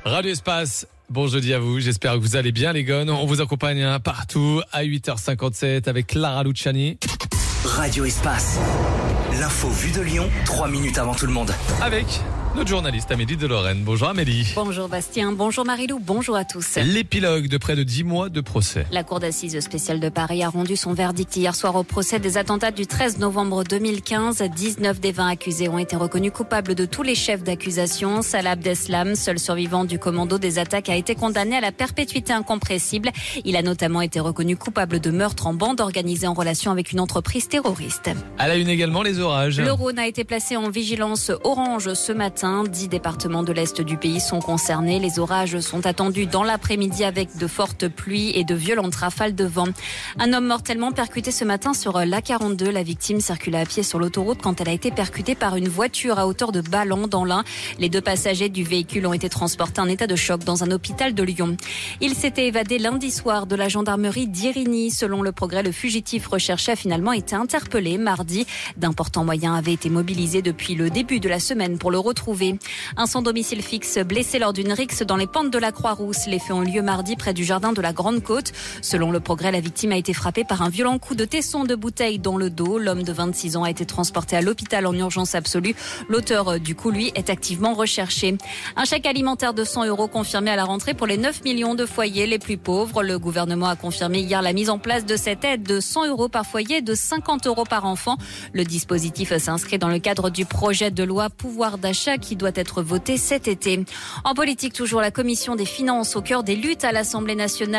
Radio Espace, bon jeudi à vous, j'espère que vous allez bien les gones. On vous accompagne partout à 8h57 avec Clara Luciani. Radio Espace, l'info vue de Lyon, 3 minutes avant tout le monde. Avec notre journaliste Amélie de Lorraine. Bonjour Amélie. Bonjour Bastien, bonjour Marilou, bonjour à tous. L'épilogue de près de 10 mois de procès. La Cour d'assises spéciale de Paris a rendu son verdict hier soir au procès des attentats du 13 novembre 2015. 19 des 20 accusés ont été reconnus coupables de tous les chefs d'accusation. Salah Abdeslam, seul survivant du commando des attaques, a été condamné à la perpétuité incompressible. Il a notamment été reconnu coupable de meurtre en bande organisée en relation avec une entreprise terroriste. À la une également, les orages. Le Rhône a été placé en vigilance orange ce matin. 10 départements de l'Est du pays sont concernés. Les orages sont attendus dans l'après-midi avec de fortes pluies et de violentes rafales de vent. Un homme mortellement percuté ce matin sur l'A42. La victime circulait à pied sur l'autoroute quand elle a été percutée par une voiture à hauteur de Ballon dans l'Ain. Les 2 passagers du véhicule ont été transportés en état de choc dans un hôpital de Lyon. Il s'était évadé lundi soir de la gendarmerie d'Irigny. Selon Le Progrès, le fugitif recherché a finalement été interpellé mardi. D'importants moyens avaient été mobilisés depuis le début de la semaine pour le retrouver. Un sans domicile fixe blessé lors d'une rixe dans les pentes de la Croix-Rousse. Les faits ont lieu mardi près du jardin de la Grande Côte. Selon Le Progrès, la victime a été frappée par un violent coup de tesson de bouteille dans le dos. L'homme de 26 ans a été transporté à l'hôpital en urgence absolue. L'auteur du coup, lui, est activement recherché. Un chèque alimentaire de 100 € confirmé à la rentrée pour les 9 millions de foyers les plus pauvres. Le gouvernement a confirmé hier la mise en place de cette aide de 100 € par foyer et de 50 € par enfant. Le dispositif s'inscrit dans le cadre du projet de loi pouvoir d'achat qui doit être voté cet été. En politique, toujours la commission des finances au cœur des luttes à l'Assemblée nationale.